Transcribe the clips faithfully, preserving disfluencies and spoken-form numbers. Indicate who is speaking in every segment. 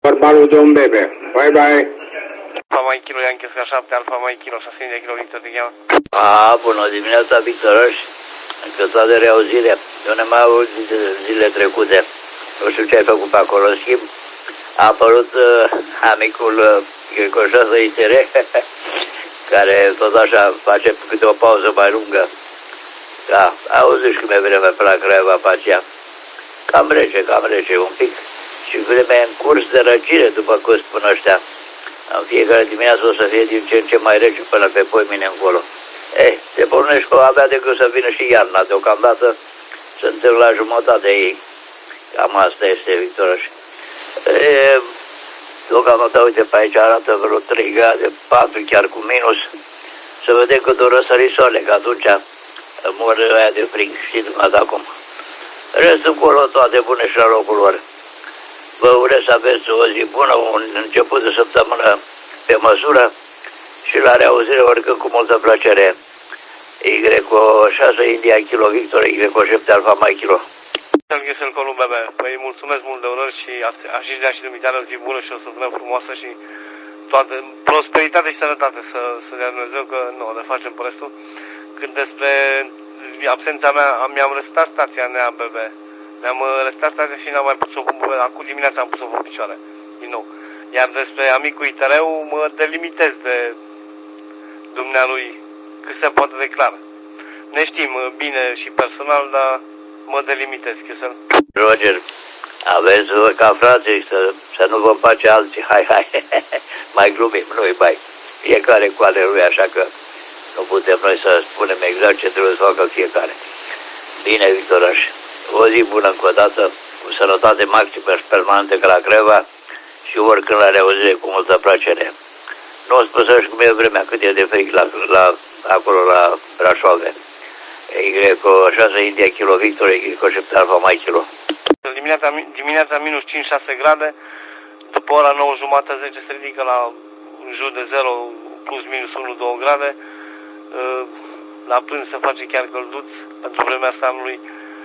Speaker 1: Barbarul domn Bebe. Bye bye.
Speaker 2: Alfa mai kilo, Yankee Oscar șapte, Alfa mai kilo, șase mii de kilo, Victor te cheamă.
Speaker 3: A, bună dimineața, Victor. Încă de reauzire. Eu ne mai aud zile trecute. Nu știu ce ai făcut pe acolo. În schimb, a apărut uh, amicul uh, Ghecoșa I S R, care tot așa face câte o pauză mai lungă. Da, auzi și cum e vremea pe la Craiova pe aceea. Cam rece, cam rece un pic. Și vremea în curs de răcire, după cum spun ăștia. În fiecare dimineață o să fie din ce în ce mai rece până pe poimine încolo. Eh, te pornești că abia decât să vină și iarna. Deocamdată suntem la jumătatea ei. Cam asta este, Victor. Eh, deocamdată, uite, pe aici arată vreo trei grade, patru chiar cu minus. Să vedem cât o răsări soare, că atunci mor aia de frig, știi dumneata acum. Restul încolo toate bune și la locul lor. Vă urez să aveți o zi bună, un început de săptămână pe măsură și la reauzire oricând cu multă plăcere. Y șase India Kilo Victor, Y șapte Alfa Mai Kilo.
Speaker 2: Să-l Columbebe. Păi mulțumesc mult de orări și aș dea și dumitare o zi bună și o săptămână frumoasă și toată prosperitate și sănătate să, să dea Dumnezeu, că nu, ne facem pe restul. Când despre absența mea, mi-am restat stația Nea B B. Mi-am restat stația și n-am mai pus-o pe acum dimineața am pus-o pe picioare, din nou. Iar despre amicul I T R-ul mă delimitez de dumnealui cât se poate de clar. Ne știm bine și personal, dar mă delimitez, Chisel.
Speaker 3: Roger, aveți ca frații să, să nu vă face alții, hai, hai, mai glumim, nu-i bai. Fiecare cu ale lui, așa că nu putem noi să spunem exact ce trebuie să facă fiecare. Bine, Victoraș, o zi bună încă o dată, cu sănătate maximă și permanentă ca la Craiova și oricând la reauzire cu multă plăcere. Nu spus și cum e vremea, cât e de frig la, la, acolo la Brașoave. Y șase India Kilo Victor, Y șapte Alfa Mai Kilo.
Speaker 2: Dimineața, dimineața minus cinci șase grade, după ora nouă jumătate zece se ridică la în jur de zero plus minus unu doi grade. La prânz se face chiar călduț pentru vremea asta anului.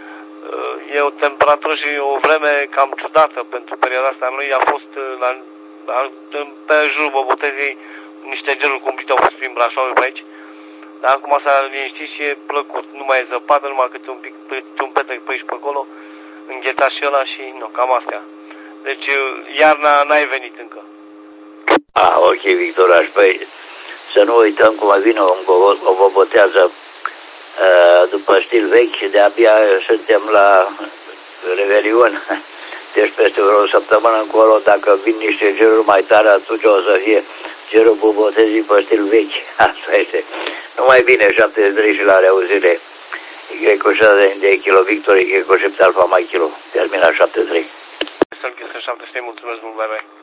Speaker 2: E o temperatură și o vreme cam ciudată pentru perioada asta anului. A fost la, la, pe jurul Bobotezei niște geruri cumplite au fost prin Brașov pe aici. Dar acum s-a liniștit și e plăcut. Nu mai e zăpadă, numai câte un pic, câte un petec pe aici pe acolo. Înghețat și ăla și nu, cam astea. Deci iarna n-ai venit încă.
Speaker 3: Ah, ok, Victoraș, păi să nu uităm cum vine o, o, o bobotează uh, după stil vechi și de-abia suntem la Revelion. Deci peste o săptămână încolo, dacă vin niște geruri mai tare, atunci o să fie gerul bobotezii pe stil vechi. Asta este. Numai bine, șaptezeci și trei și la reauzire. Y șase de Kilo Victor, Y șapte Alfa Mai Kilo. Termina șaptezeci și trei.
Speaker 2: Să-l ghesă șaptezeci și trei, mulțumesc mult, bye bye.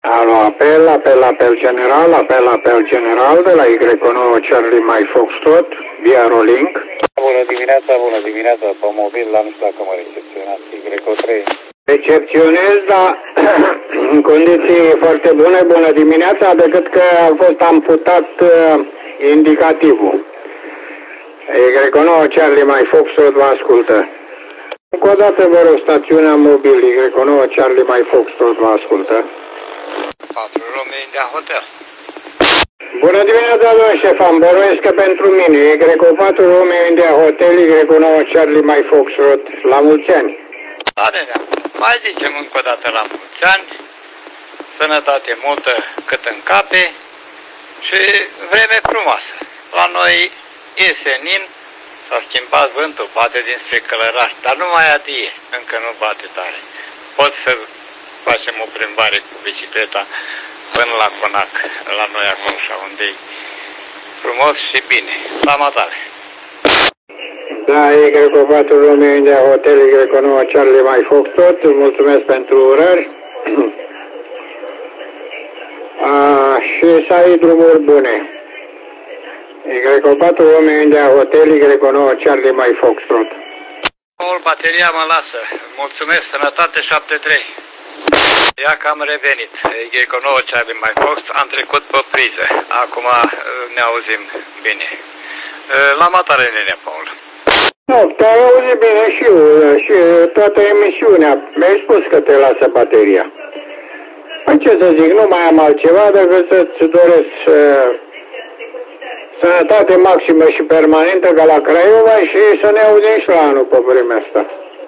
Speaker 1: Alo, apel, apel, apel general, apel, apel general de la Y nouă Charlie Mike Foxtrot, via Rolling.
Speaker 4: Bună dimineața, bună dimineața, pe mobil, la nu știu dacă mă recepționați, Y trei.
Speaker 1: Recepționez, dar în condiții foarte bune, bună dimineața, decât că a fost amputat uh, indicativul. Y nouă Charlie Mike Foxtrot vă ascultă. Încă o dată vă rog, stațiunea mobil Y nouă Charlie Mike Foxtrot vă ascultă.
Speaker 3: patru Romeo India Hotel.
Speaker 1: Bună dimineața, domnule șef, am bănuiesc că pentru mine Y patru Romeo India Hotel, Y nouă Charlie Mike Foxtrot, la mulți ani.
Speaker 3: Da, nenea, mai zicem încă o dată la mulți ani, sănătate multă cât în cape și vreme frumoasă. La noi e senin, s-a schimbat vântul, bate dinspre Călăraș, dar nu mai adie, încă nu bate tare. Poți să facem o plimbare cu bicicleta până la Conac, la noi acolo, așa, unde e frumos și bine. La matale.
Speaker 1: Da, Y patru Romeo India Hotel, Y nouă Charlie Mike Foxtrot, mulțumesc pentru urări. A, și să ai drumuri bune. Y patru Romeo India Hotel, Y nouă Charlie Mike Foxtrot.
Speaker 3: Mult bateria mă lasă. Mulțumesc, sănătate șapte trei. Ia că am revenit. Y nouă Charlie Mike Foxtrot, am trecut pe priză. Acum ne auzim bine. La matare, nenea Paul.
Speaker 1: Nu, te-ai auzit bine și eu, și toată emisiunea. Mi-ai spus că te lasă bateria. Păi ce să zic, nu mai am altceva decât să-ți doresc uh, sănătate maximă și permanentă ca la Craiova și să ne auzim și la anul pe vremea asta.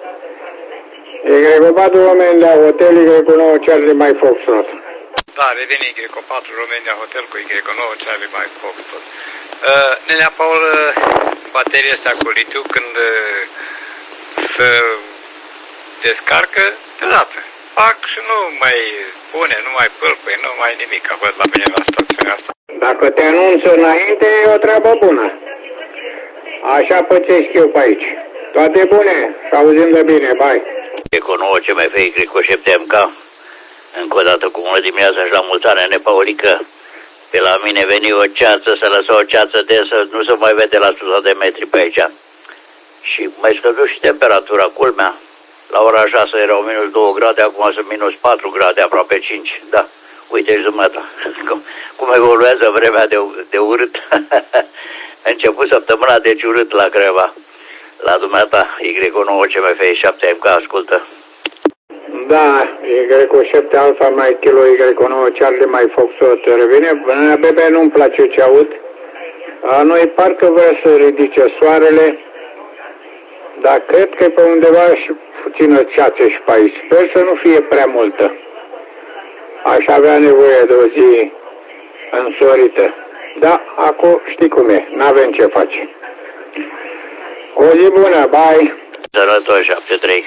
Speaker 1: Y patru Romeo India Hotel, Y nouă Charlie Mike Foxtrot.
Speaker 3: Da, revine Y patru Romeo India Hotel cu Y nouă Charlie Mike Foxtrot. Uh, nenea Paul, bateria asta cu litiu când uh, se descarcă, deodată fac și nu mai pune, nu mai pâlpăi, nu mai nimic, văd la mine la stațiunea asta.
Speaker 1: Dacă te anunță înainte, e o treabă bună. Așa pățesc eu pe aici. Toate bune și auzim de bine, bye.
Speaker 3: Y nouă C M F Y șapte M K. Încă o dată cu bună dimineața și la mulți ani, nene Paulică. Pe la mine veni o ceață, să lăsă o ceață densă, nu se mai vede la sută de metri pe aici. Și mai scăzut și temperatura, culmea. La ora șase erau minus două grade, acum sunt minus patru grade, aproape cinci. Da, uite și dumneata, cum, cum evoluează vremea de, de urât. A început săptămâna deci urât la Craiova. La dumneata, Y nouă C M F șapte M K, ascultă.
Speaker 1: Da, Y șapte Alpha Mike Kilo, Y nouă Charlie Mike Foxtrot revine. Bebe, nu-mi place ce aud. A noi parcă vrea să ridice soarele, dar cred că e pe undeva și puțină ceață și pe aici. Sper să nu fie prea multă. Aș avea nevoie de o zi însorită. Da, acum știi cum e, n-avem ce face. O zi bună, bye!
Speaker 3: Sănătos șapte trei.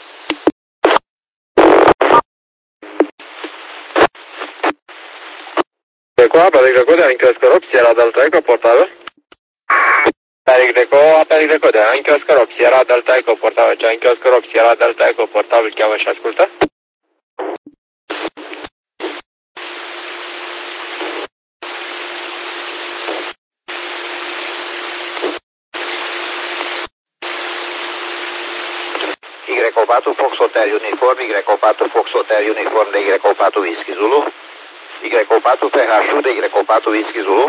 Speaker 4: Deco, apel Greco de Anchor Scorop, Sierra Delta Eco portabil. Apel Greco, apel Greco de Anchor Scorop, Sierra Delta Eco portabil, Anchor Scorop, Sierra Delta Eco portabil, cheamă și ascultă.
Speaker 3: Y patru Fox Hotel Uniform, Y patru Fox Hotel Uniform de Y patru Whisky Zulu. Y patru P H de Y patru Whisky Zulu.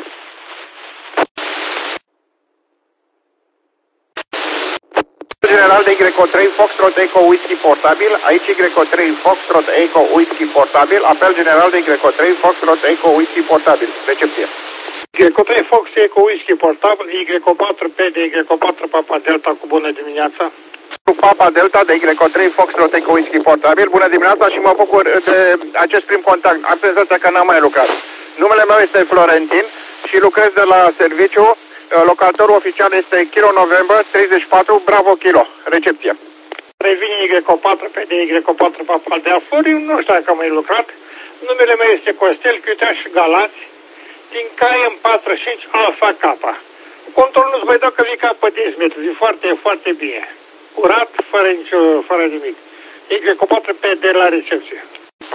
Speaker 4: General de Y trei Foxtrot Eco Whisky portabil, aici Y trei Foxtrot Eco Whisky portabil, apel general de Y trei Foxtrot Eco Whisky portabil, recepție. Y trei Fox Eco Whisky portabil, Y patru P de Y patru Papa Delta cu bună dimineața. Papa Delta de Y trei Foxtrot Eco Whisky portabil, bună dimineața și mă bucur de acest prim contact. Am senzația că n-am mai lucrat. Numele meu este Florentin și lucrez de la serviciu. Locatorul oficial este Kilo November treizeci și patru, Bravo Kilo. Recepție. Revine Y patru pe de Y patru Papa de Afuri, nu știu dacă am mai lucrat. Numele meu este Costel Chiutea și Galați, din K M patruzeci și cinci Alpha K. Controlul nu-ți mai dau că vii ca pe zece metri, e foarte, foarte bine. Curat, fără nicio, fără nimic. Y patru pe de la recepție.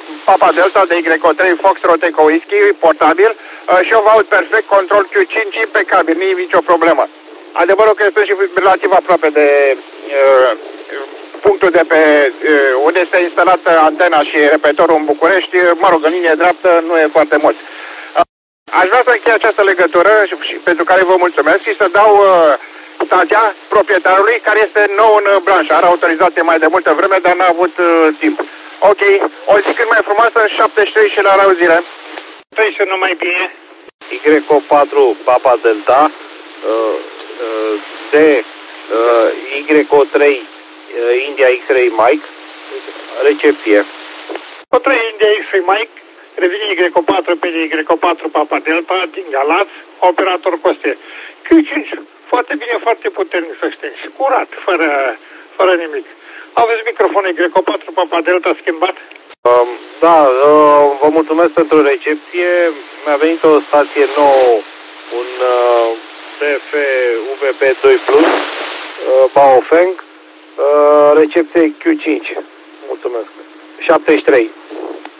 Speaker 4: Papa Delta de Y O trei Foxtrot Eco Whisky, portabil, uh, și eu vă aud perfect, control Q cinci impecabil, nu e nicio problemă. Adevărul că sunt și relativ aproape de uh, punctul de pe uh, unde este instalată antena și repetorul în București, mă rog, în linie dreaptă nu e foarte mult. Uh, aș vrea să închei această legătură și, și pentru care vă mulțumesc și să dau uh, stația proprietarului care este nou în branșă. Are autorizație mai de multă vreme, dar n-a avut uh, timp. Ok, o zi cât mai frumoasă, șaptezeci și trei și la reauzire.
Speaker 5: Păi să nu mai bine.
Speaker 6: Y O patru Papa Delta, uh, uh, D uh, Y O trei uh, India X-Ray Mike, recepție.
Speaker 5: O trei India X-Ray Mike, revine Y O patru pe Y O patru Papa Delta din Galați, operator Coste. Q cinci, foarte bine, foarte puternic să știi, și curat, fără, fără nimic. Aveți microfonul Y O patru Papa Delta schimbat?
Speaker 6: Um, da, uh, vă mulțumesc pentru recepție. Mi-a venit o stație nouă, un uh, B F U V P doi plus, uh, Baofeng, uh, recepție Q cinci. Mulțumesc. șaptezeci și trei.